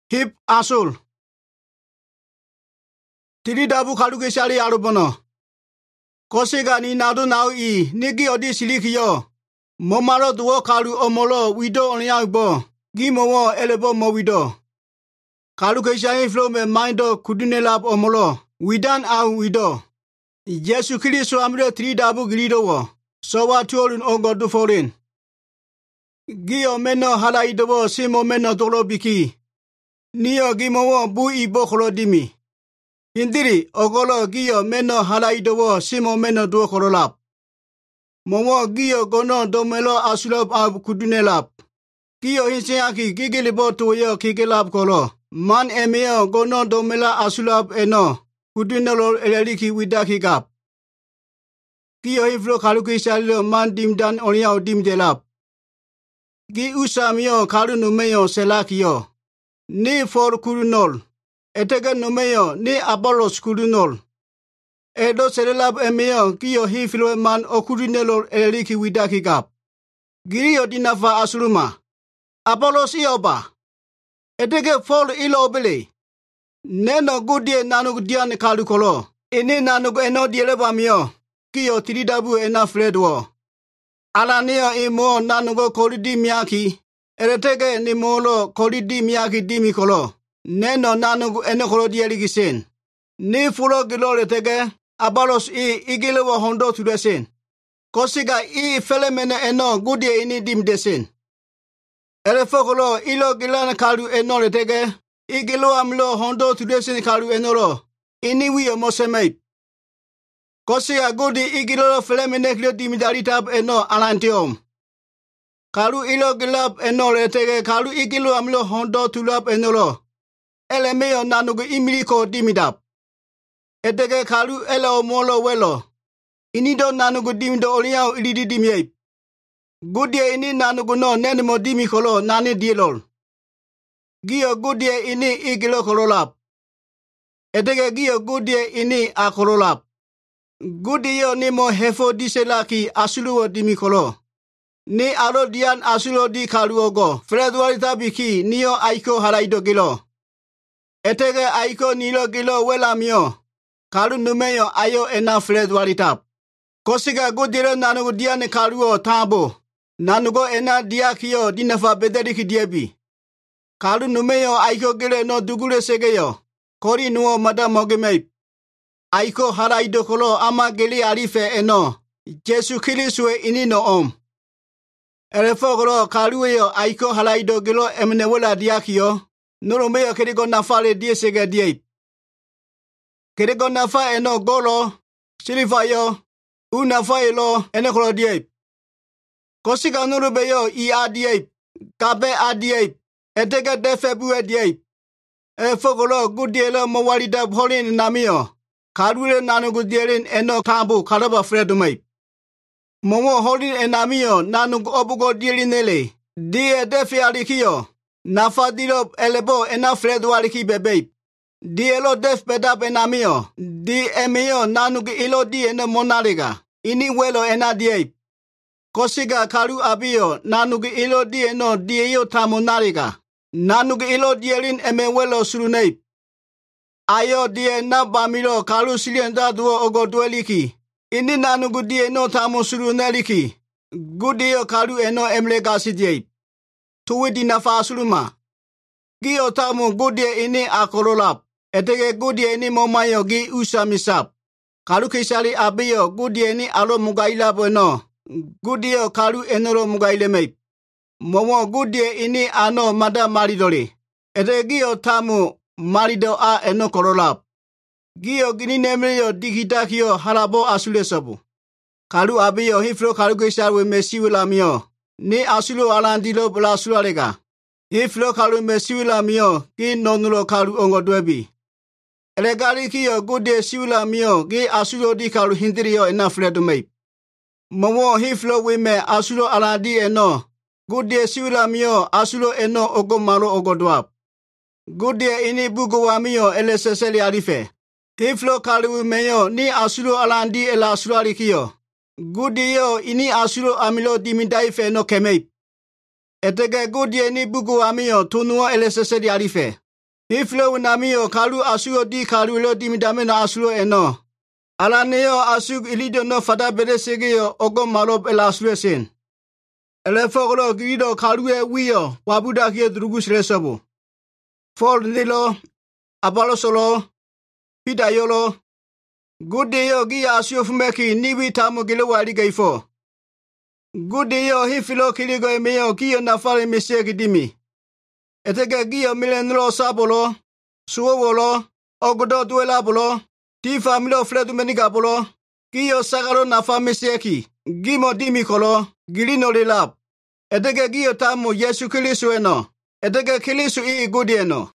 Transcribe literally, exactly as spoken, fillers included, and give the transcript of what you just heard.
Hip asul. Tiri dabu kalu ke sari arubono. Kosega ni nadu nau i nigi odi silikio. Momaro duo kalu omolo wido onyangbo. Gimowo elebo mo wido. Kalu ke sari flow me mindo kudunelab omolo. Widan au wido. Yesu Kristo amre tiri dabu grido wo. Sowa tuolun ongodu forin. Gio meno hala idobo simo meno dolo biki. Niyo gimowo bu ibo kholo dimi. Indiri ogolo gio meno hala idobo simo meno duo khololap. Momo gio gono domelo asulop ab kudunelap. Gio hinseaki gigilibo tuyo kigilap kolo. Man emeo gono domela asulop eno. Kudunelo eleliki widaki gap. Gio hiflo kaluki salilo man dimdan oliao dimdelap. Gi usamio kalu numeyo selakio. Ni for kurunol. Etega numeyo ni abolos kurunol. Edo selelab emeo kiyo hiflo man okurunelo eliki widaki gap. Girio dinafa asuluma. Abolos ioba. Etege fol ilo obele. Neno gudie nanug dian kalu kolo. Ini nanug eno dieleba mio. Kiyo tiridabu ena fredwo. Alanio imo nanugo kolidi miyaki. Eretege ni molo kolidi miyaki dimi kolo. Neno nanugo eno kolo dieligisen. Ni fulo gilo retege. Abalos i igilewa hondo tudesen. Kosiga i felemene eno gudie ini dimdesen. Erefokolo ilo gilana kalu eno retege. Igilo amlo hondo tudesen kalu enoro. Ini wiyo mosemei. Kosiga gudi igilo felemene kilo dimidaritab eno alantiom. Kalu ilo gilab eno retege kalu igilo amlo hondo tulab enoro. Elemeo nanugu imiliko dimidab. Etege kalu ele omolo welo. Inido nanugu dimido oliao ilidi dimyeip. Gudie ini nanugu no nenemo dimikolo nani dielol. Gio gudie ini igilo kololap. Etege gio gudie ini akololap. Gudiyo ni mo hefo diselaki asuluwo dimikolo. Ni aro dian asulo di kaluogo. Fredwarita biki niyo aiko halaido gilo. Etege aiko nilo gilo wela mio. Kalu numeyo ayo ena Fredwarita. Kosiga gudiro nanugo diane kaluo tabo. Nanugo ena diakio dinafa bederiki diebi. Kalu numeyo aiko gile no dugule segeyo. Kori nuo mada mogemeip. Aiko haraido kolo ama geli arife eno. Jesu Kristo ini no om. Erefogolo kaluyo aiko haraido gilo emnewela diakio. Nurumeyo kerigo nafale diesege diep. Kerigo nafa eno golo. Silifayo. Unafa elo ene kolo diep. Kosiga nurubeyo i adiep. Kabe adiep. Etege defebu diep. Erefogolo gudielo mawalida bholin namio. Kalure nanugu dierin eno kambu kalaba fredumay. Momo holin enamio nanugu obugo dielinele. Die defi alikio. Nafa dilo elebo ena fredu aliki bebe. Dielo def bedab enamio. Di emio nanugu ilo di ene monaliga. Ini welo ena diep. Kosiga kalu abio nanugu ilo di eno dieo tamonaliga. Nanugu ilo dierin eme welo surunep. Ayo die na bamilo kalu silienda duo ogo dueliki. Ini nanugu die no tamo suru neliki. Gudio kalu eno emlegasi die. Tuwe di nafa asuluma. Gio tamo gudie ini akololap. Etege gudie ini momayo gi usamisap. Kalu kisali abiyo gudie ini alo mugaila bueno. Gudio kalu enoro mugaile meip. Momo gudie ini ano mada maridori. Etege gio tamo marido a eno kololap. Gio gini nemrio digitakio halabo asule sabu. Kalu abiyo hiflo kalu kisarwe mesiwila mio. Ni asulo alandilo bla sulalega. Hiflo kalu mesiwila mio ki nonulo kalu ongo dwebi. Elegari kiyo gude siwila mio ki asulo di kalu hindirio ena fredumei. Momo hiflo wime asulo alandi eno. Gude siwila mio asulo eno ogo malo ogo dwap. Gudie ini bugu wamio ele seseli arife. Hiflo kalu meyo ni asulo alandi ela asulo alikio. Gudie ini asulo amilo dimidaife no kemeip. Etege gudie ni bugu wamio tunuo ele seseli arife. Iflo namio kalu asuo di kalu lo di midamena asuo eno. Alaneo asuk ilido no fada bere segeo ogo malop el asuo sen. Ele foglo gido kalu e wio wabuda kie drugus resobo. For nilo abalo solo pida yolo. Good day yo gi asuo fumeki niwi tamo gilo wali gaifo. Good day yo hifilo kiligo emeo kiyo nafale miseki dimi. Eteke giyo milenlo sabolo, suowolo, ogodo duela bolo, ti familo fledu meniga bolo, giyo sagaro nafa miseki, gimo dimi kolo, gilino lilap. Eteke giyo tamo Yesu Kilisu eno, eteke Kilisu ii gudi eno.